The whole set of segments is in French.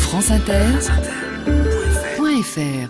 franceinter.fr.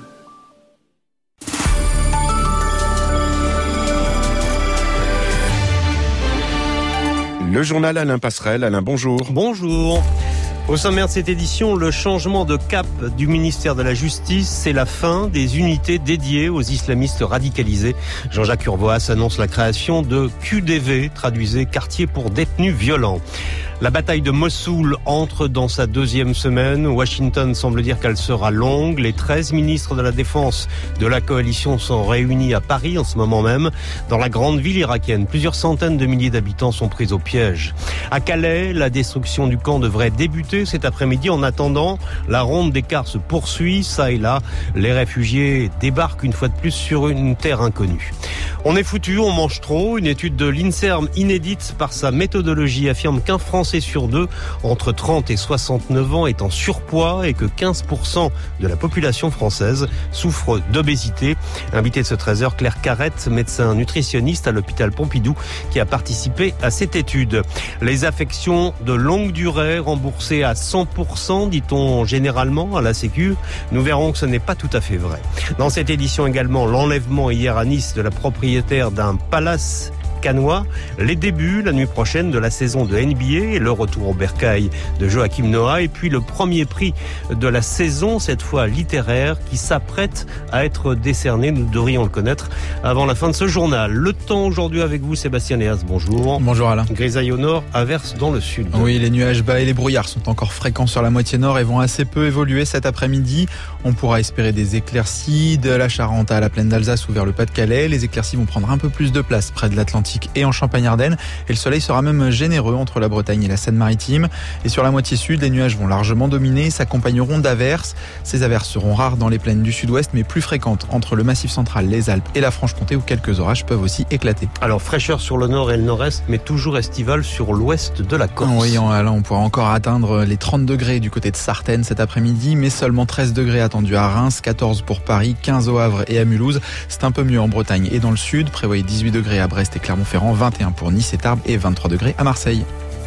Le journal Alain Passerelle. Alain, bonjour. Bonjour. Au sommaire de cette édition, le changement de cap du ministère de la Justice, c'est la fin des unités dédiées aux islamistes radicalisés. Jean-Jacques Urvoas annonce la création de QDV, traduisez quartier pour détenus violents. La bataille de Mossoul entre dans sa deuxième semaine. Washington semble dire qu'elle sera longue. Les 13 ministres de la Défense de la coalition sont réunis à Paris en ce moment même. Dans la grande ville irakienne, plusieurs centaines de milliers d'habitants sont pris au piège. À Calais, la destruction du camp devrait débuter cet après-midi. En attendant, la ronde d'écart se poursuit. Ça et là, les réfugiés débarquent une fois de plus sur une terre inconnue. On est foutu, on mange trop. Une étude de l'INSERM inédite par sa méthodologie affirme qu'un Français sur deux entre 30 et 69 ans est en surpoids et que 15% de la population française souffre d'obésité. Invité de ce 13h, Claire Carrette, médecin nutritionniste à l'hôpital Pompidou, qui a participé à cette étude. Les affections de longue durée remboursées à 100%, dit-on généralement à la Sécu. Nous verrons que ce n'est pas tout à fait vrai. Dans cette édition également, l'enlèvement hier à Nice de la propriétaire d'un palace canois, les débuts la nuit prochaine de la saison de NBA et le retour au bercail de Joachim Noah, et puis le premier prix de la saison, cette fois littéraire, qui s'apprête à être décerné. Nous devrions le connaître avant la fin de ce journal. Le temps aujourd'hui avec vous, Sébastien Léas, bonjour. Bonjour Alain. Grisaille au nord, averse dans le sud. Oui, les nuages bas et les brouillards sont encore fréquents sur la moitié nord et vont assez peu évoluer cet après-midi. On pourra espérer des éclaircies de la Charente à la plaine d'Alsace ou vers le Pas-de-Calais. Les éclaircies vont prendre un peu plus de place près de l'Atlantique et en Champagne-Ardenne. Et le soleil sera même généreux entre la Bretagne et la Seine-Maritime. Et sur la moitié sud, les nuages vont largement dominer, s'accompagneront d'averses. Ces averses seront rares dans les plaines du sud-ouest, mais plus fréquentes entre le Massif central, les Alpes et la Franche-Comté, où quelques orages peuvent aussi éclater. Alors, fraîcheur sur le nord et le nord-est, mais toujours estival sur l'ouest de la Corse. Oui, on pourra encore atteindre les 30 degrés du côté de Sartène cet après-midi, mais seulement 13 degrés attendus à Reims, 14 pour Paris, 15 au Havre et à Mulhouse. C'est un peu mieux en Bretagne et dans le sud. Prévoyez 18 degrés à Brest et Clermont-Ferrand, 21 pour Nice et Tarbes et 23 degrés à Marseille.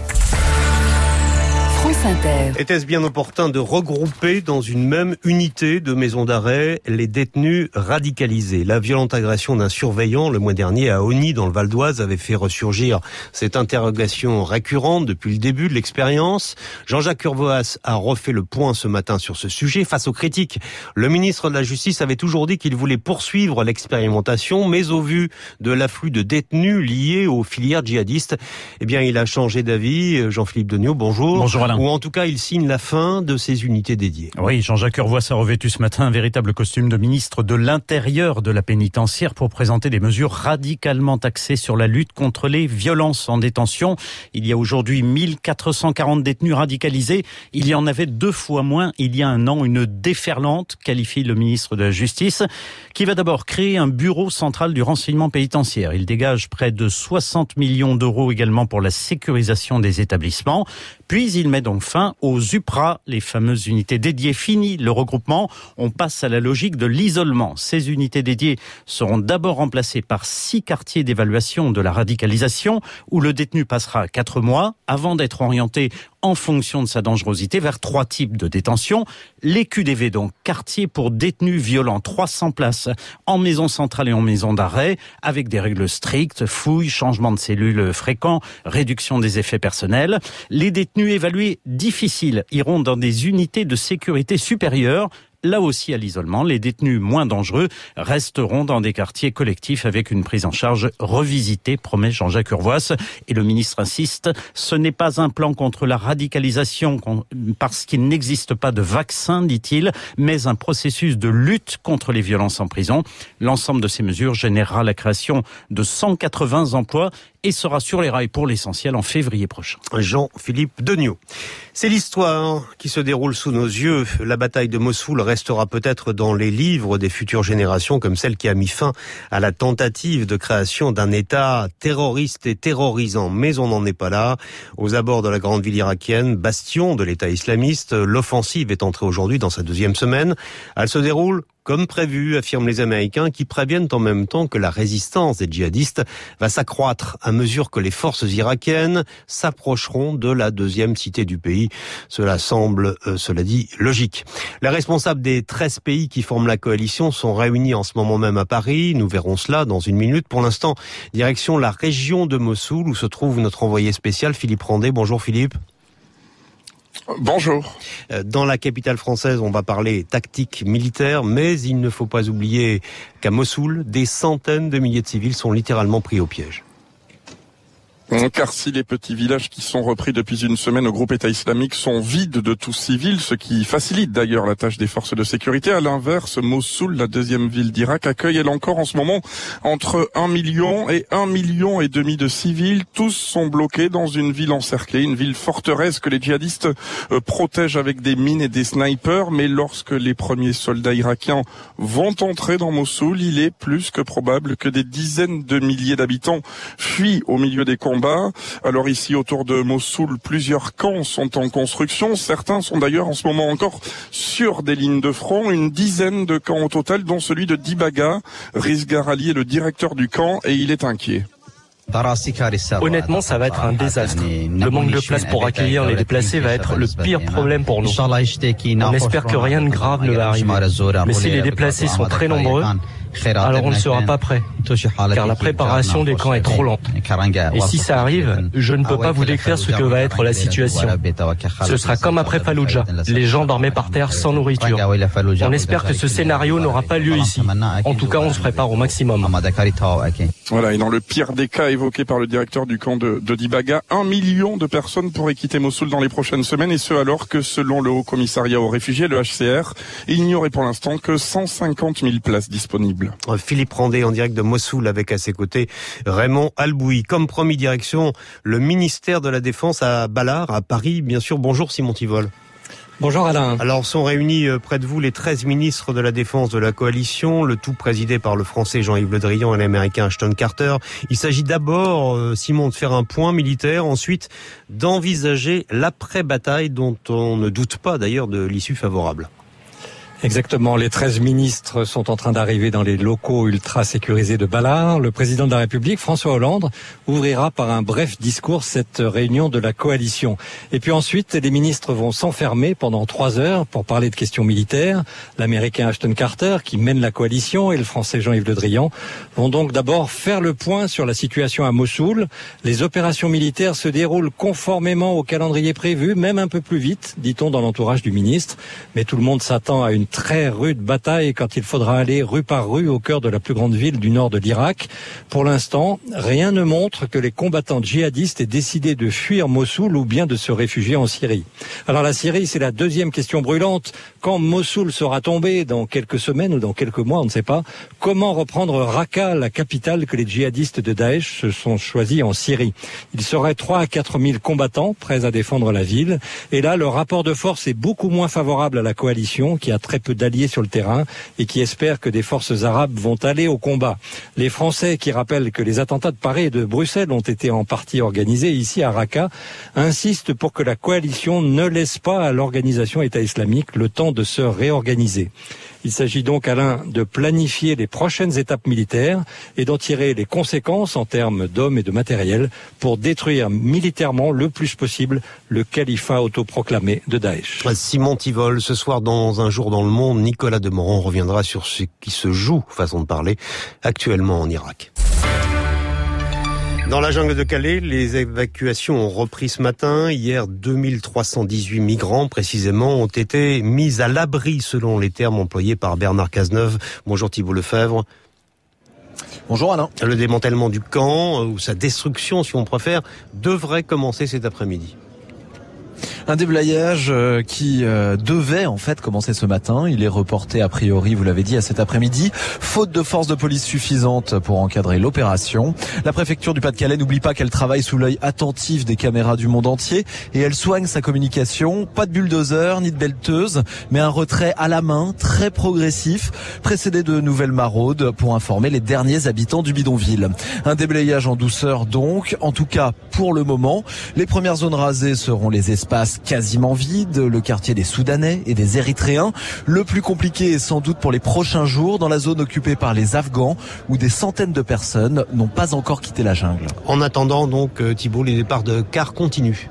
Était-ce bien opportun de regrouper dans une même unité de maison d'arrêt les détenus radicalisés? La violente agression d'un surveillant le mois dernier à Osny dans le Val d'Oise avait fait ressurgir cette interrogation récurrente depuis le début de l'expérience. Jean-Jacques Urvoas a refait le point ce matin sur ce sujet. Face aux critiques, le ministre de la Justice avait toujours dit qu'il voulait poursuivre l'expérimentation, mais au vu de l'afflux de détenus liés aux filières djihadistes, il a changé d'avis. Jean-Philippe Deniau, bonjour. Bonjour Alain. Ou en tout cas, il signe la fin de ces unités dédiées. Oui, Jean-Jacques Urvoas a revêtu ce matin un véritable costume de ministre de l'Intérieur de la pénitentiaire pour présenter des mesures radicalement axées sur la lutte contre les violences en détention. Il y a aujourd'hui 1440 détenus radicalisés. Il y en avait 2 fois moins il y a un an. Une déferlante, qualifie le ministre de la Justice, qui va d'abord créer un bureau central du renseignement pénitentiaire. Il dégage près de 60 millions d'euros également pour la sécurisation des établissements. Puis il met donc fin aux UPRA, les fameuses unités dédiées. Fini le regroupement, on passe à la logique de l'isolement. Ces unités dédiées seront d'abord remplacées par 6 quartiers d'évaluation de la radicalisation, où le détenu passera 4 mois avant d'être orienté en fonction de sa dangerosité vers 3 types de détention. Les QDV, donc quartiers pour détenus violents, 300 places en maison centrale et en maison d'arrêt, avec des règles strictes, fouilles, changement de cellules fréquents, réduction des effets personnels. Les détenus évalués difficiles iront dans des unités de sécurité supérieure. Là aussi à l'isolement, les détenus moins dangereux resteront dans des quartiers collectifs avec une prise en charge revisitée, promet Jean-Jacques Urvoas. Et le ministre insiste, ce n'est pas un plan contre la radicalisation parce qu'il n'existe pas de vaccin, dit-il, mais un processus de lutte contre les violences en prison. L'ensemble de ces mesures générera la création de 180 emplois et sera sur les rails pour l'essentiel en février prochain. Jean-Philippe Deniau. C'est l'histoire qui se déroule sous nos yeux. La bataille de Mossoul restera peut-être dans les livres des futures générations comme celle qui a mis fin à la tentative de création d'un État terroriste et terrorisant. Mais on n'en est pas là. Aux abords de la grande ville irakienne, bastion de l'État islamiste, l'offensive est entrée aujourd'hui dans sa 2e semaine. Elle se déroule comme prévu, affirment les Américains, qui préviennent en même temps que la résistance des djihadistes va s'accroître à mesure que les forces irakiennes s'approcheront de la deuxième cité du pays. Cela semble, cela dit, logique. Les responsables des 13 pays qui forment la coalition sont réunis en ce moment même à Paris. Nous verrons cela dans une minute. Pour l'instant, direction la région de Mossoul où se trouve notre envoyé spécial Philippe Randet. Bonjour Philippe. Bonjour. Dans la capitale française, on va parler tactique militaire, mais il ne faut pas oublier qu'à Mossoul, des centaines de milliers de civils sont littéralement pris au piège. Car si les petits villages qui sont repris depuis une semaine au groupe État islamique sont vides de tous civils, ce qui facilite d'ailleurs la tâche des forces de sécurité, à l'inverse, Mossoul, la deuxième ville d'Irak, accueille elle encore en ce moment entre 1 million et 1,5 million de civils. Tous sont bloqués dans une ville encerclée, une ville forteresse que les djihadistes protègent avec des mines et des snipers. Mais lorsque les premiers soldats irakiens vont entrer dans Mossoul, il est plus que probable que des dizaines de milliers d'habitants fuient au milieu des combats. Alors ici, autour de Mossoul, plusieurs camps sont en construction. Certains sont d'ailleurs en ce moment encore sur des lignes de front. Une dizaine de camps au total, dont celui de Dibaga. Rizgar Ali est le directeur du camp et il est inquiet. Honnêtement, ça va être un désastre. Le manque de place pour accueillir les déplacés va être le pire problème pour nous. On espère que rien de grave ne va arriver. Mais si les déplacés sont très nombreux, alors on ne sera pas prêt, car la préparation des camps est trop lente. Et si ça arrive, je ne peux pas vous décrire ce que va être la situation. Ce sera comme après Fallujah. Les gens dormaient par terre sans nourriture. On espère que ce scénario n'aura pas lieu ici. En tout cas, on se prépare au maximum. Voilà, et dans le pire des cas évoqué par le directeur du camp de Dibaga, 1 million de personnes pourraient quitter Mossoul dans les prochaines semaines, et ce alors que, selon le Haut Commissariat aux réfugiés, le HCR, il n'y aurait pour l'instant que 150 000 places disponibles. Philippe Randet en direct de Mossoul avec à ses côtés Raymond Albouy. Comme promis, direction le ministère de la Défense à Balard, à Paris. Bien sûr, bonjour Simon Tivol. Bonjour Alain. Alors sont réunis près de vous les 13 ministres de la Défense de la coalition, le tout présidé par le Français Jean-Yves Le Drian et l'Américain Ashton Carter. Il s'agit d'abord, Simon, de faire un point militaire, ensuite d'envisager l'après-bataille dont on ne doute pas d'ailleurs de l'issue favorable. Exactement, les 13 ministres sont en train d'arriver dans les locaux ultra sécurisés de Balard. Le président de la République, François Hollande, ouvrira par un bref discours cette réunion de la coalition. Et puis ensuite, les ministres vont s'enfermer pendant 3 heures pour parler de questions militaires. L'Américain Ashton Carter, qui mène la coalition, et le Français Jean-Yves Le Drian vont donc d'abord faire le point sur la situation à Mossoul. Les opérations militaires se déroulent conformément au calendrier prévu, même un peu plus vite, dit-on dans l'entourage du ministre. Mais tout le monde s'attend à une très rude bataille quand il faudra aller rue par rue au cœur de la plus grande ville du nord de l'Irak. Pour l'instant, rien ne montre que les combattants djihadistes aient décidé de fuir Mossoul ou bien de se réfugier en Syrie. Alors la Syrie, c'est la deuxième question brûlante. Quand Mossoul sera tombé, dans quelques semaines ou dans quelques mois, on ne sait pas, comment reprendre Raqqa, la capitale que les djihadistes de Daesh se sont choisis en Syrie? Il serait 3 à 4 000 combattants prêts à défendre la ville. Et là, le rapport de force est beaucoup moins favorable à la coalition, qui a très peu d'alliés sur le terrain et qui espèrent que des forces arabes vont aller au combat. Les Français, qui rappellent que les attentats de Paris et de Bruxelles ont été en partie organisés ici à Raqqa, insistent pour que la coalition ne laisse pas à l'organisation État islamique le temps de se réorganiser. Il s'agit donc, Alain, de planifier les prochaines étapes militaires et d'en tirer les conséquences en termes d'hommes et de matériel pour détruire militairement le plus possible le califat autoproclamé de Daesh. Simon Tivol, ce soir dans Un jour dans le monde, Nicolas Demorand reviendra sur ce qui se joue, façon de parler, actuellement en Irak. Dans la jungle de Calais, les évacuations ont repris ce matin. Hier, 2318 migrants, précisément, ont été mis à l'abri, selon les termes employés par Bernard Cazeneuve. Bonjour Thibault Lefebvre. Bonjour Alain. Le démantèlement du camp, ou sa destruction, si on préfère, devrait commencer cet après-midi. Un déblayage qui devait en fait commencer ce matin. Il est reporté a priori, vous l'avez dit, à cet après-midi, faute de force de police suffisante pour encadrer l'opération. La préfecture du Pas-de-Calais n'oublie pas qu'elle travaille sous l'œil attentif des caméras du monde entier et elle soigne sa communication. Pas de bulldozer ni de belleteuse, mais un retrait à la main, très progressif, précédé de nouvelles maraudes pour informer les derniers habitants du bidonville. Un déblayage en douceur donc, en tout cas pour le moment. Les premières zones rasées seront les espaces reste quasiment vide, le quartier des Soudanais et des Érythréens. Le plus compliqué est sans doute pour les prochains jours dans la zone occupée par les Afghans où des centaines de personnes n'ont pas encore quitté la jungle. En attendant donc, Thibault, les départs de cars continuent.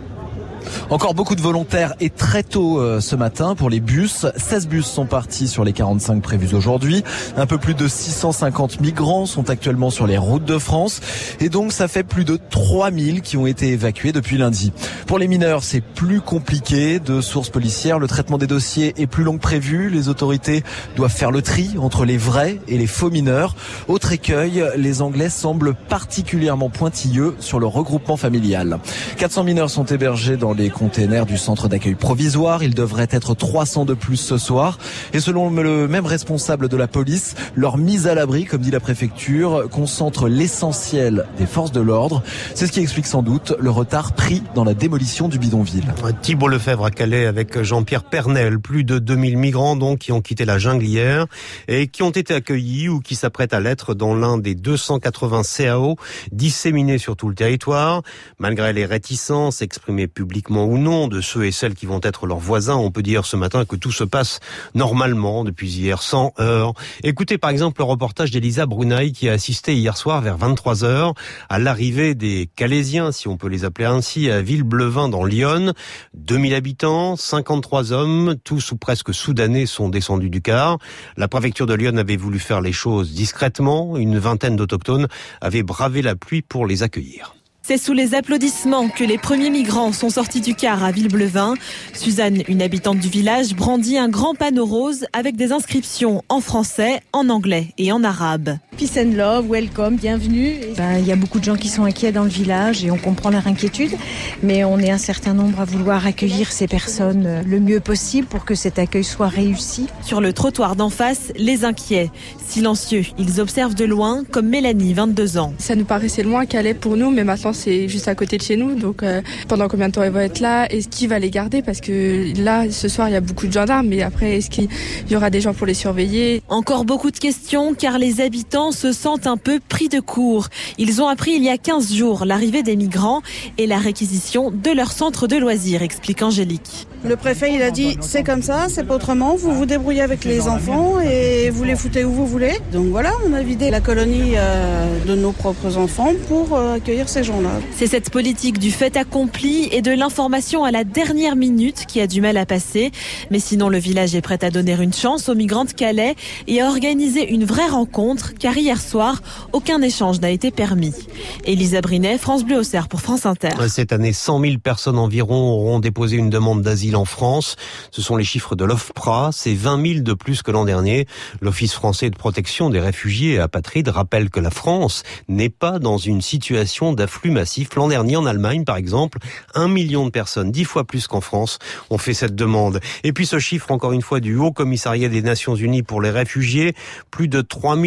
Encore beaucoup de volontaires et très tôt ce matin pour les bus. 16 bus sont partis sur les 45 prévus aujourd'hui. Un peu plus de 650 migrants sont actuellement sur les routes de France. Et donc ça fait plus de 3000 qui ont été évacués depuis lundi. Pour les mineurs, c'est plus compliqué. De sources policières, le traitement des dossiers est plus long que prévu. Les autorités doivent faire le tri entre les vrais et les faux mineurs. Autre écueil, les Anglais semblent particulièrement pointilleux sur le regroupement familial. 400 mineurs sont hébergés dans les containers du centre d'accueil provisoire. Il devrait être 300 de plus ce soir. Et selon le même responsable de la police, leur mise à l'abri, comme dit la préfecture, concentre l'essentiel des forces de l'ordre. C'est ce qui explique sans doute le retard pris dans la démolition du bidonville. Thibault Lefebvre à Calais avec Jean-Pierre Pernel. Plus de 2000 migrants donc qui ont quitté la jungle hier et qui ont été accueillis ou qui s'apprêtent à l'être dans l'un des 280 CAO disséminés sur tout le territoire. Malgré les réticences exprimées publiquement ou non de ceux et celles qui vont être leurs voisins, on peut dire ce matin que tout se passe normalement depuis hier, sans heurts. Écoutez par exemple le reportage d'Elisa Brunaï qui a assisté hier soir vers 23h à l'arrivée des Calaisiens, si on peut les appeler ainsi, à Villeblevin dans l'Yonne. 2000 habitants, 53 hommes, tous ou presque soudanais sont descendus du car. La préfecture de Lyon avait voulu faire les choses discrètement. Une vingtaine d'autochtones avaient bravé la pluie pour les accueillir. C'est sous les applaudissements que les premiers migrants sont sortis du car à Villeblevin. Suzanne, une habitante du village, brandit un grand panneau rose avec des inscriptions en français, en anglais et en arabe. Peace and love, welcome, bienvenue. Il y a beaucoup de gens qui sont inquiets dans le village et on comprend leur inquiétude. Mais on est un certain nombre à vouloir accueillir ces personnes le mieux possible pour que cet accueil soit réussi. Sur le trottoir d'en face, les inquiets. Silencieux, ils observent de loin, comme Mélanie, 22 ans. Ça nous paraissait loin Calais pour nous, mais maintenant c'est juste à côté de chez nous. Donc pendant combien de temps ils vont être là? Est-ce qui va les garder? Parce que là, ce soir, il y a beaucoup de gendarmes. Mais après, est-ce qu'il y aura des gens pour les surveiller? Encore beaucoup de questions, car les habitants se sentent un peu pris de court. Ils ont appris il y a 15 jours l'arrivée des migrants et la réquisition de leur centre de loisirs, explique Angélique. Le préfet, il a dit, c'est comme ça, c'est pas autrement. Vous vous débrouillez avec les enfants et vous les foutez où vous voulez. Donc voilà, on a vidé la colonie de nos propres enfants pour accueillir ces gens-là. C'est cette politique du fait accompli et de l'information à la dernière minute qui a du mal à passer. Mais sinon, le village est prêt à donner une chance aux migrants de Calais et à organiser une vraie rencontre, car hier soir, aucun échange n'a été permis. Elisa Brinet, France Bleu Auxerre pour France Inter. Cette année, 100 000 personnes environ auront déposé une demande d'asile en France. Ce sont les chiffres de l'OFPRA. C'est 20 000 de plus que l'an dernier. L'Office français de protection des réfugiés et apatrides rappelle que la France n'est pas dans une situation d'afflux massif. L'an dernier, en Allemagne, par exemple, 1 million de personnes, 10 fois plus qu'en France, ont fait cette demande. Et puis ce chiffre, encore une fois, du Haut Commissariat des Nations Unies pour les réfugiés, plus de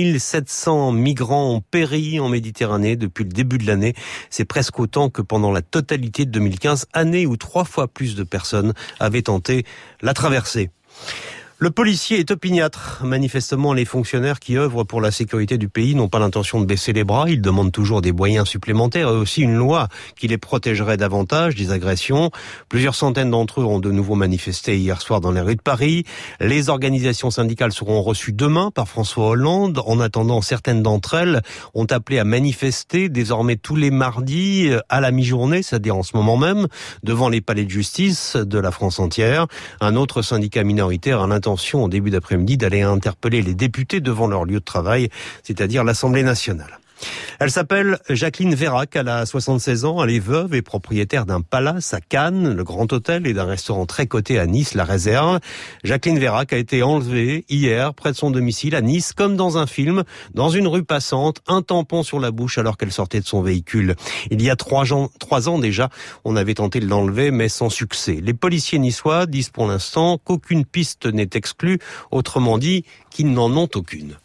3700 migrants ont péri en Méditerranée depuis le début de l'année. C'est presque autant que pendant la totalité de 2015, année où 3 fois plus de personnes avaient tenté la traversée. Le policier est opiniâtre. Manifestement, les fonctionnaires qui œuvrent pour la sécurité du pays n'ont pas l'intention de baisser les bras. Ils demandent toujours des moyens supplémentaires et aussi une loi qui les protégerait davantage des agressions. Plusieurs centaines d'entre eux ont de nouveau manifesté hier soir dans les rues de Paris. Les organisations syndicales seront reçues demain par François Hollande. En attendant, certaines d'entre elles ont appelé à manifester désormais tous les mardis à la mi-journée, c'est-à-dire en ce moment même, devant les palais de justice de la France entière. Un autre syndicat minoritaire a l'intention au début d'après-midi d'aller interpeller les députés devant leur lieu de travail, c'est-à-dire l'Assemblée nationale. Elle s'appelle Jacqueline Vérac, elle a 76 ans, elle est veuve et propriétaire d'un palace à Cannes, le Grand Hôtel, et d'un restaurant très coté à Nice, la Réserve. Jacqueline Vérac a été enlevée hier près de son domicile à Nice, comme dans un film, dans une rue passante, un tampon sur la bouche alors qu'elle sortait de son véhicule. Il y a 3 ans déjà, on avait tenté de l'enlever, mais sans succès. Les policiers niçois disent pour l'instant qu'aucune piste n'est exclue, autrement dit qu'ils n'en ont aucune.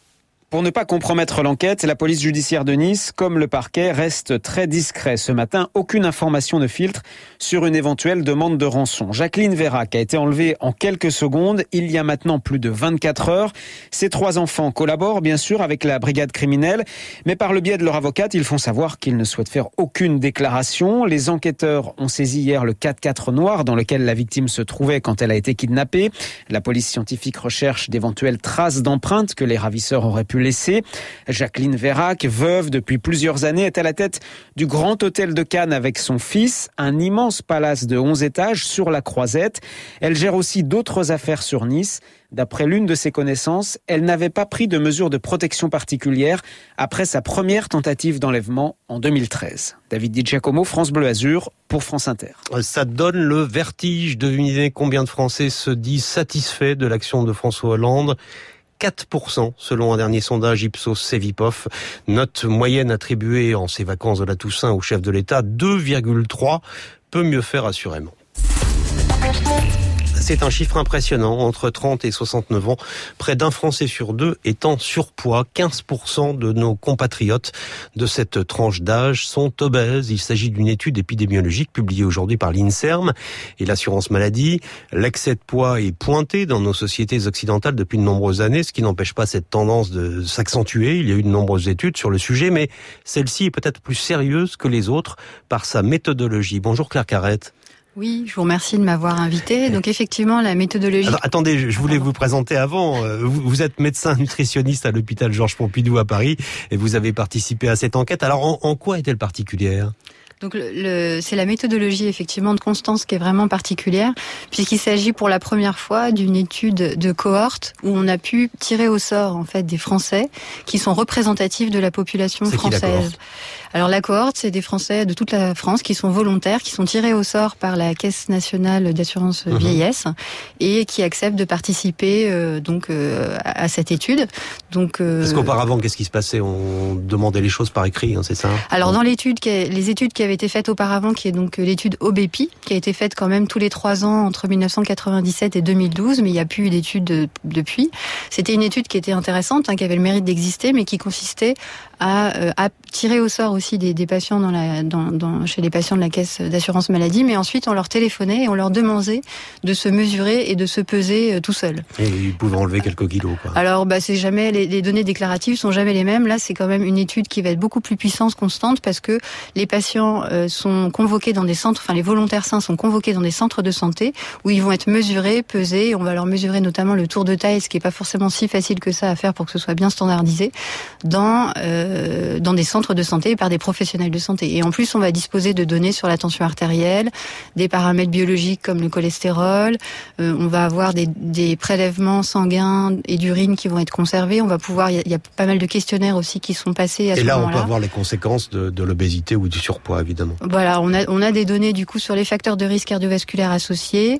Pour ne pas compromettre l'enquête, la police judiciaire de Nice, comme le parquet, reste très discret. Ce matin, aucune information ne filtre sur une éventuelle demande de rançon. Jacqueline Vérac a été enlevée en quelques secondes, il y a maintenant plus de 24 heures. Ses 3 enfants collaborent bien sûr avec la brigade criminelle, mais par le biais de leur avocate, ils font savoir qu'ils ne souhaitent faire aucune déclaration. Les enquêteurs ont saisi hier le 4x4 noir dans lequel la victime se trouvait quand elle a été kidnappée. La police scientifique recherche d'éventuelles traces d'empreintes que les ravisseurs auraient pu laisser. Jacqueline Vérac, veuve depuis plusieurs années, est à la tête du Grand Hôtel de Cannes avec son fils, un immense palace de 11 étages sur la Croisette. Elle gère aussi d'autres affaires sur Nice. D'après l'une de ses connaissances, elle n'avait pas pris de mesures de protection particulières après sa première tentative d'enlèvement en 2013. David Di Giacomo, France Bleu Azur, pour France Inter. Ça donne le vertige. Devinez combien de Français se disent satisfaits de l'action de François Hollande. 4% selon un dernier sondage Ipsos Cevipof. Note moyenne attribuée en ces vacances de la Toussaint au chef de l'État, 2,3. Peut mieux faire assurément. C'est un chiffre impressionnant. Entre 30 et 69 ans, près d'un Français sur 2 est en surpoids. 15% de nos compatriotes de cette tranche d'âge sont obèses. Il s'agit d'une étude épidémiologique publiée aujourd'hui par l'INSERM et l'assurance maladie. L'excès de poids est pointé dans nos sociétés occidentales depuis de nombreuses années, ce qui n'empêche pas cette tendance de s'accentuer. Il y a eu de nombreuses études sur le sujet, mais celle-ci est peut-être plus sérieuse que les autres par sa méthodologie. Bonjour Claire Carrette. Oui, je vous remercie de m'avoir invité. Donc effectivement, la méthodologie... Alors, attendez, je voulais vous présenter avant. Vous êtes médecin nutritionniste à l'hôpital Georges Pompidou à Paris et vous avez participé à cette enquête. Alors en quoi est-elle particulière ? Donc c'est la méthodologie effectivement de Constance qui est vraiment particulière, puisqu'il s'agit pour la première fois d'une étude de cohorte où on a pu tirer au sort en fait des Français qui sont représentatifs de la population française. Alors la cohorte, c'est des Français de toute la France qui sont volontaires, qui sont tirés au sort par la Caisse nationale d'assurance vieillesse et qui acceptent de participer à cette étude. Donc parce qu'auparavant, qu'est-ce qui se passait ? On demandait les choses par écrit, c'est ça ? Alors dans les études qui avaient été faites auparavant, qui est donc l'étude OBEPI, qui a été faite quand même tous les 3 ans entre 1997 et 2012, mais il n'y a plus eu d'études depuis. C'était une étude qui était intéressante, qui avait le mérite d'exister, mais qui consistait à tirer au sort aussi des patients chez les patients de la caisse d'assurance maladie, mais ensuite on leur téléphonait et on leur demandait de se mesurer et de se peser tout seul. Et ils pouvaient enlever quelques kilos, quoi. Alors c'est jamais les données déclaratives sont jamais les mêmes. Là, c'est quand même une étude qui va être beaucoup plus puissante, constante, parce que les patients sont convoqués dans des centres, les volontaires sains sont convoqués dans des centres de santé où ils vont être mesurés, pesés. On va leur mesurer notamment le tour de taille, ce qui est pas forcément si facile que ça à faire pour que ce soit bien standardisé dans des centres de santé par des professionnels de santé. Et en plus, on va disposer de données sur la tension artérielle, des paramètres biologiques comme le cholestérol. On va avoir des prélèvements sanguins et d'urine qui vont être conservés. On va pouvoir, il y a pas mal de questionnaires aussi qui sont passés à ce moment-là. Et là, on peut avoir les conséquences de l'obésité ou du surpoids, évidemment. Voilà, on a des données du coup sur les facteurs de risque cardiovasculaire associés.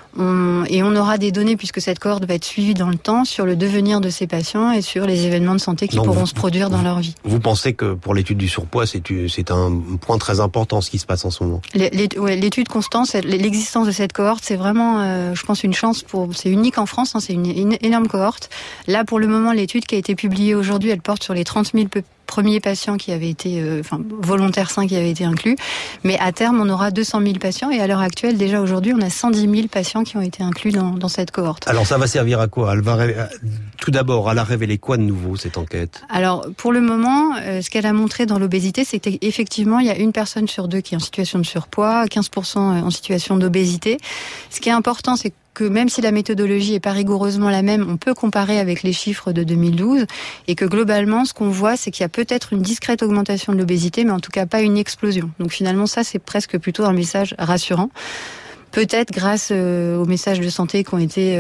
Et on aura des données, puisque cette cohorte va être suivie dans le temps, sur le devenir de ces patients et sur les événements de santé qui pourront se produire dans leur vie. Vous pensez que pour l'étude du surpoids, c'est un point très important ce qui se passe en ce moment ? L'étude Constance, l'existence de cette cohorte, c'est vraiment, je pense, une chance c'est unique en France, c'est une énorme cohorte. Là, pour le moment, l'étude qui a été publiée aujourd'hui, elle porte sur les 30 000 premiers patients qui avaient été, volontaires sains qui avaient été inclus. Mais à terme, on aura 200 000 patients et à l'heure actuelle, déjà aujourd'hui, on a 110 000 patients qui ont été inclus dans cette cohorte. Alors ça va servir à quoi ? Tout d'abord, elle a révélé quoi de nouveau, cette enquête ? Alors, pour le moment, ce qu'elle a montré dans l'obésité, c'est qu'effectivement, il y a 1 personne sur 2 qui est en situation de surpoids, 15% en situation d'obésité. Ce qui est important, c'est que même si la méthodologie est pas rigoureusement la même, on peut comparer avec les chiffres de 2012 et que globalement, ce qu'on voit, c'est qu'il y a peut-être une discrète augmentation de l'obésité, mais en tout cas pas une explosion. Donc finalement, ça, c'est presque plutôt un message rassurant. Peut-être grâce aux messages de santé qui ont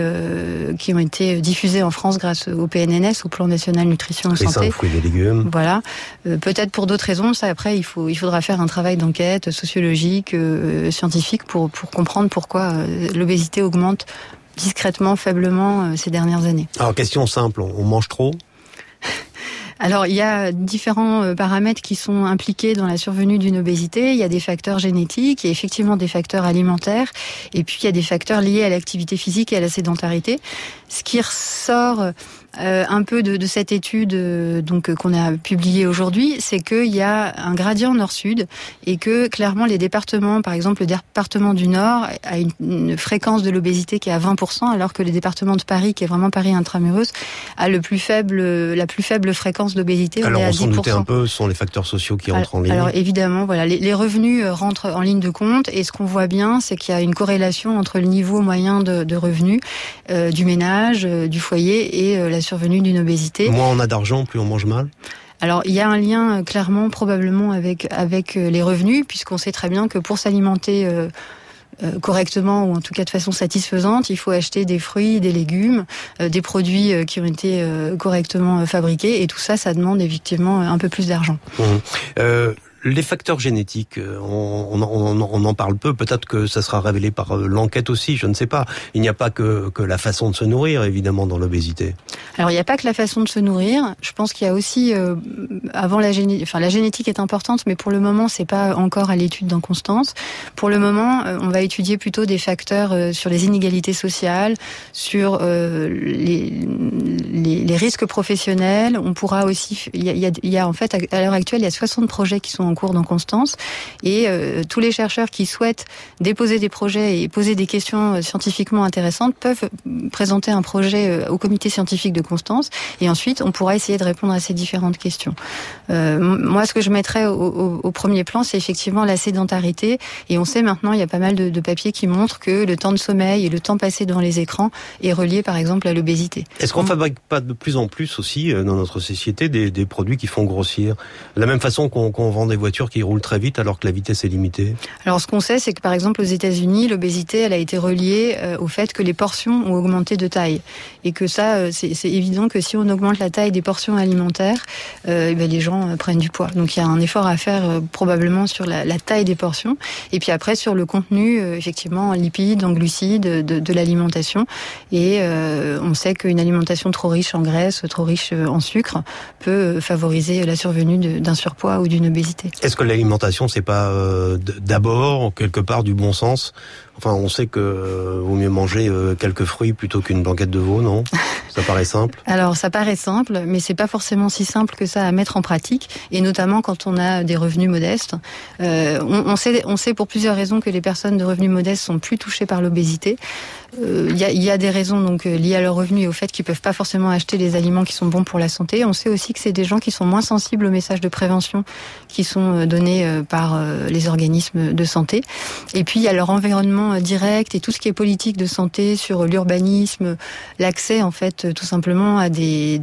été diffusés en France grâce au PNNS, au Plan National Nutrition et Santé. Les fruits et légumes. Voilà. Peut-être pour d'autres raisons. Ça, après, il faudra faire un travail d'enquête sociologique, scientifique pour comprendre pourquoi l'obésité augmente discrètement, faiblement ces dernières années. Alors, question simple. On mange trop ? Alors, il y a différents paramètres qui sont impliqués dans la survenue d'une obésité. Il y a des facteurs génétiques, il y a effectivement des facteurs alimentaires, et puis il y a des facteurs liés à l'activité physique et à la sédentarité. Ce qui ressort un peu de cette étude donc qu'on a publiée aujourd'hui, c'est qu'il y a un gradient nord-sud et que clairement les départements, par exemple le département du Nord, a une fréquence de l'obésité qui est à 20%, alors que le département de Paris, qui est vraiment Paris intramuros, a la plus faible fréquence d'obésité. Alors on s'en 10%. doutait un peu, ce sont les facteurs sociaux qui rentrent en ligne. Alors évidemment, voilà, les revenus rentrent en ligne de compte, et ce qu'on voit bien, c'est qu'il y a une corrélation entre le niveau moyen de revenus du ménage, du foyer et la survenue d'une obésité. Moins on a d'argent, plus on mange mal. Alors, il y a un lien clairement, probablement, avec les revenus, puisqu'on sait très bien que pour s'alimenter correctement, ou en tout cas de façon satisfaisante, il faut acheter des fruits, des légumes, des produits qui ont été correctement fabriqués, et tout ça, ça demande effectivement un peu plus d'argent. Les facteurs génétiques, on en parle peu. Peut-être que ça sera révélé par l'enquête aussi, je ne sais pas. Il n'y a pas que la façon de se nourrir, évidemment, dans l'obésité. Alors, il n'y a pas que la façon de se nourrir. Je pense qu'il y a aussi, avant la génétique est importante, mais pour le moment, c'est pas encore à l'étude dans Constance. Pour le moment, on va étudier plutôt des facteurs sur les inégalités sociales, sur les risques professionnels. On pourra aussi, il y a en fait, à l'heure actuelle, il y a 60 projets qui sont en cours dans Constance, et tous les chercheurs qui souhaitent déposer des projets et poser des questions scientifiquement intéressantes peuvent présenter un projet au comité scientifique de Constance, et ensuite on pourra essayer de répondre à ces différentes questions. Moi, ce que je mettrais au premier plan, c'est effectivement la sédentarité, et on sait maintenant, il y a pas mal de papiers qui montrent que le temps de sommeil et le temps passé devant les écrans est relié par exemple à l'obésité. Est-ce qu'on fabrique pas de plus en plus aussi dans notre société des produits qui font grossir, de la même façon qu'on vend des voitures qui roulent très vite alors que la vitesse est limitée? Alors ce qu'on sait, c'est que par exemple aux États-Unis, l'obésité, elle a été reliée au fait que les portions ont augmenté de taille, et que ça, c'est évident que si on augmente la taille des portions alimentaires, les gens prennent du poids. Donc il y a un effort à faire probablement sur la taille des portions, et puis après sur le contenu, effectivement, en lipides, en glucides de l'alimentation. Et on sait qu'une alimentation trop riche en graisse, trop riche en sucre, peut favoriser la survenue d'un surpoids ou d'une obésité. Est-ce que l'alimentation, c'est pas d'abord, quelque part, du bon sens? Enfin, on sait que vaut mieux manger quelques fruits plutôt qu'une blanquette de veau, non? Ça paraît simple. Alors, ça paraît simple, mais c'est pas forcément si simple que ça à mettre en pratique, et notamment quand on a des revenus modestes. On sait pour plusieurs raisons que les personnes de revenus modestes sont plus touchées par l'obésité. Il y a des raisons donc liées à leurs revenus et au fait qu'ils peuvent pas forcément acheter les aliments qui sont bons pour la santé. On sait aussi que c'est des gens qui sont moins sensibles aux messages de prévention qui sont donnés par les organismes de santé. Et puis il y a leur environnement direct et tout ce qui est politique de santé sur l'urbanisme, l'accès en fait tout simplement à des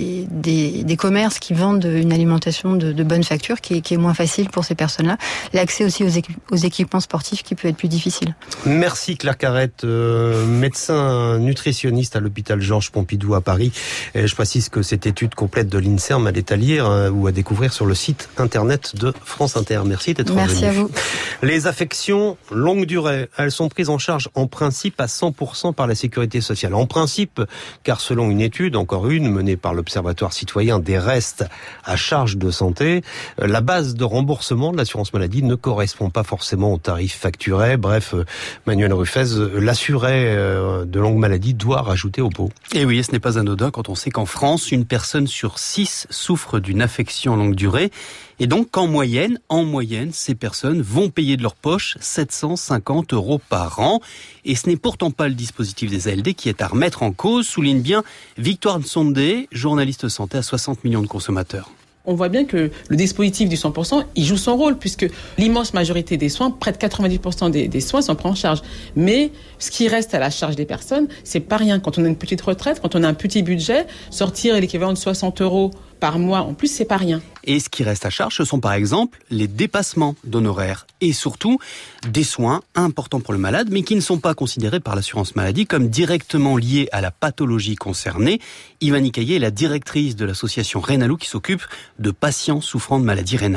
commerces qui vendent une alimentation de bonne facture qui est moins facile pour ces personnes-là. L'accès aussi aux équipements sportifs qui peut être plus difficile. Merci Claire Carrette, médecin nutritionniste à l'hôpital Georges Pompidou à Paris. Et je précise que cette étude complète de l'INSERM, elle est à lire ou à découvrir sur le site internet de France Inter. Merci d'être venu. Merci à vous. Les affections longue durée, elles sont prises en charge en principe à 100% par la sécurité sociale. En principe, car selon une étude, encore une, menée par l'Observatoire citoyen des restes à charge de santé, la base de remboursement de l'assurance maladie ne correspond pas forcément aux tarifs facturés. Bref, Manuel Rufez, l'assuré de longue maladie doit rajouter au pot. Et oui, ce n'est pas anodin quand on sait qu'en France, une personne sur 6 souffre d'une affection longue durée. Et donc qu'en moyenne, ces personnes vont payer de leur poche 750 € par an. Et ce n'est pourtant pas le dispositif des ALD qui est à remettre en cause, souligne bien Victoire Nsondé, journaliste santé à 60 millions de consommateurs. On voit bien que le dispositif du 100%, il joue son rôle, puisque l'immense majorité des soins, près de 90% des soins sont pris en charge. Mais ce qui reste à la charge des personnes, c'est pas rien. Quand on a une petite retraite, quand on a un petit budget, sortir l'équivalent de 60 € par mois, en plus, c'est pas rien. Et ce qui reste à charge, ce sont par exemple les dépassements d'honoraires et surtout des soins importants pour le malade, mais qui ne sont pas considérés par l'assurance maladie comme directement liés à la pathologie concernée. Ivani Caillé est la directrice de l'association Rénalou qui s'occupe de patients souffrant de maladies rénales.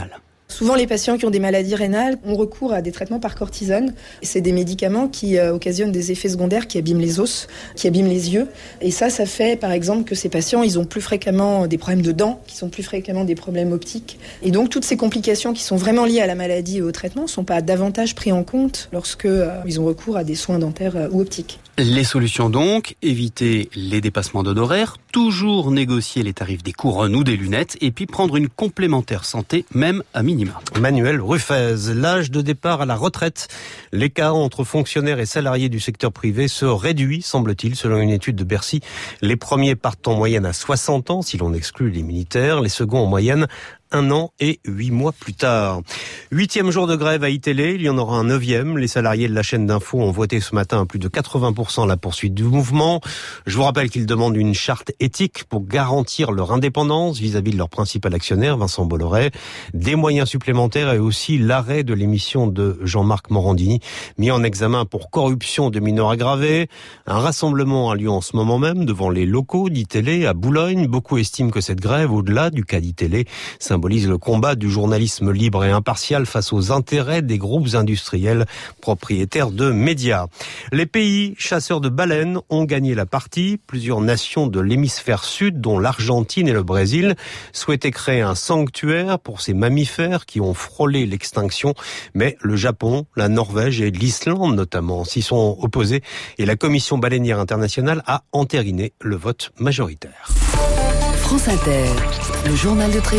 Souvent, les patients qui ont des maladies rénales ont recours à des traitements par cortisone. C'est des médicaments qui occasionnent des effets secondaires qui abîment les os, qui abîment les yeux. Et ça fait par exemple que ces patients, ils ont plus fréquemment des problèmes de dents, qui sont plus fréquemment des problèmes optiques. Et donc, toutes ces complications qui sont vraiment liées à la maladie et au traitement ne sont pas davantage prises en compte lorsque ils ont recours à des soins dentaires ou optiques. Les solutions donc, éviter les dépassements d'honoraires, toujours négocier les tarifs des couronnes ou des lunettes et puis prendre une complémentaire santé, même à minima. Manuel Ruffez, l'âge de départ à la retraite. L'écart entre fonctionnaires et salariés du secteur privé se réduit, semble-t-il, selon une étude de Bercy. Les premiers partent en moyenne à 60 ans, si l'on exclut les militaires, les seconds en moyenne 1 an et 8 mois plus tard. 8e jour de grève à iTélé, il y en aura un 9e. Les salariés de la chaîne d'info ont voté ce matin à plus de 80% la poursuite du mouvement. Je vous rappelle qu'ils demandent une charte éthique pour garantir leur indépendance vis-à-vis de leur principal actionnaire, Vincent Bolloré. Des moyens supplémentaires et aussi l'arrêt de l'émission de Jean-Marc Morandini, mis en examen pour corruption de mineurs aggravés. Un rassemblement a lieu en ce moment même devant les locaux d'iTélé à Boulogne. Beaucoup estiment que cette grève, au-delà du cas d'iTélé, symbolise le combat du journalisme libre et impartial face aux intérêts des groupes industriels propriétaires de médias. Les pays chasseurs de baleines ont gagné la partie. Plusieurs nations de l'hémisphère sud, dont l'Argentine et le Brésil, souhaitaient créer un sanctuaire pour ces mammifères qui ont frôlé l'extinction. Mais le Japon, la Norvège et l'Islande notamment s'y sont opposés et la Commission baleinière internationale a entériné le vote majoritaire. France Inter, le journal de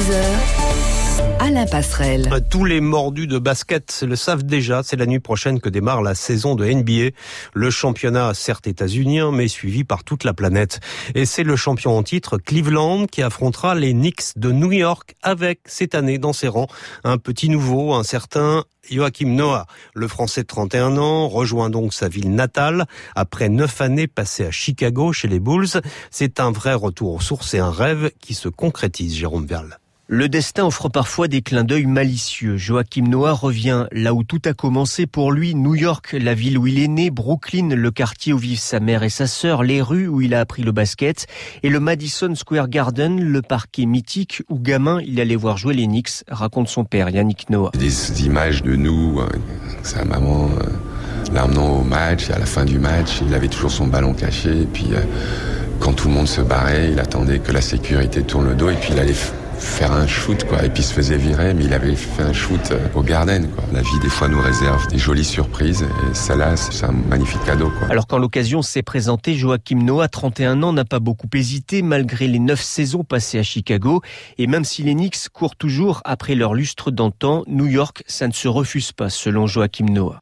13h, Alain Passerelle. Tous les mordus de basket le savent déjà, c'est la nuit prochaine que démarre la saison de NBA. Le championnat, certes états-unien, mais suivi par toute la planète. Et c'est le champion en titre, Cleveland, qui affrontera les Knicks de New York avec, cette année, dans ses rangs, un petit nouveau, un certain Joachim Noah. Le Français de 31 ans rejoint donc sa ville natale après 9 années passées à Chicago chez les Bulls. C'est un vrai retour aux sources et un rêve qui se concrétise, Jérôme Verle. Le destin offre parfois des clins d'œil malicieux. Joachim Noah revient là où tout a commencé pour lui, New York, la ville où il est né, Brooklyn, le quartier où vivent sa mère et sa sœur, les rues où il a appris le basket, et le Madison Square Garden, le parquet mythique où gamin il allait voir jouer les Knicks, raconte son père Yannick Noah. Des images de nous, sa maman l'emmenant au match, et à la fin du match, il avait toujours son ballon caché, et puis quand tout le monde se barrait, il attendait que la sécurité tourne le dos, et puis il allait faire un shoot, quoi. Et puis il se faisait virer, mais il avait fait un shoot au Garden, quoi. La vie, des fois, nous réserve des jolies surprises, et celle-là, c'est un magnifique cadeau, quoi. Alors quand l'occasion s'est présentée, Joachim Noah, 31 ans, n'a pas beaucoup hésité, malgré les 9 saisons passées à Chicago. Et même si les Knicks courent toujours après leur lustre d'antan, New York, ça ne se refuse pas, selon Joachim Noah.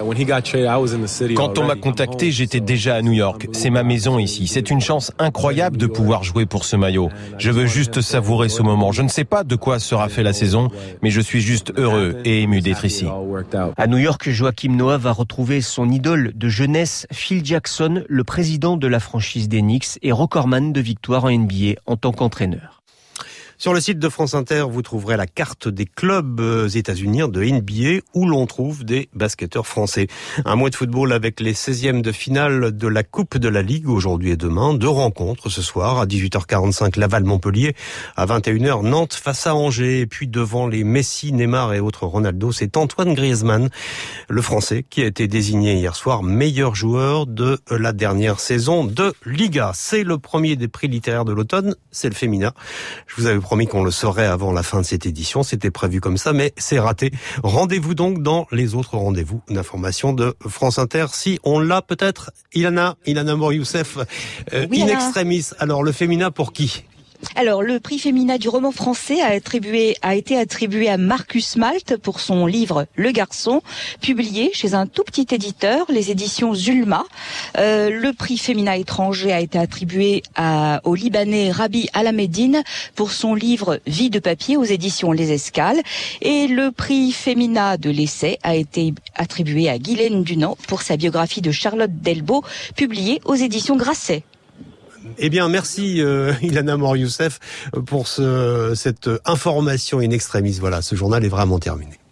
Quand on m'a contacté, j'étais déjà à New York. C'est ma maison ici. C'est une chance incroyable de pouvoir jouer pour ce maillot. Je veux juste savourer ce moment. Je ne sais pas de quoi sera fait la saison, mais je suis juste heureux et ému d'être ici. À New York, Joachim Noah va retrouver son idole de jeunesse, Phil Jackson, le président de la franchise des Knicks et recordman de victoires en NBA en tant qu'entraîneur. Sur le site de France Inter, vous trouverez la carte des clubs états-uniens de NBA où l'on trouve des basketteurs français. Un mois de football avec les 16e de finale de la Coupe de la Ligue aujourd'hui et demain. 2 rencontres ce soir à 18h45 Laval-Montpellier, à 21h Nantes face à Angers. Et puis devant les Messi, Neymar et autres Ronaldo, c'est Antoine Griezmann, le Français, qui a été désigné hier soir meilleur joueur de la dernière saison de Liga. C'est le premier des prix littéraires de l'automne, c'est le féminin. Je vous avais promis qu'on le saurait avant la fin de cette édition. C'était prévu comme ça, mais c'est raté. Rendez-vous donc dans les autres rendez-vous d'information de France Inter. Si on l'a peut-être, Ilana Mour-Youssef, oui, in extremis. Alors, le féminin pour qui ? Alors, le prix féminin du roman français a été attribué à Marcus Malt pour son livre Le Garçon, publié chez un tout petit éditeur, les éditions Zulma. Le prix féminin étranger a été attribué au Libanais Rabi Alamedine pour son livre Vie de papier aux éditions Les Escales. Et le prix féminin de l'essai a été attribué à Guylaine Dunant pour sa biographie de Charlotte Delbo, publiée aux éditions Grasset. Eh bien, merci Ilana Mour-Youssef pour cette information in extremis. Voilà, ce journal est vraiment terminé.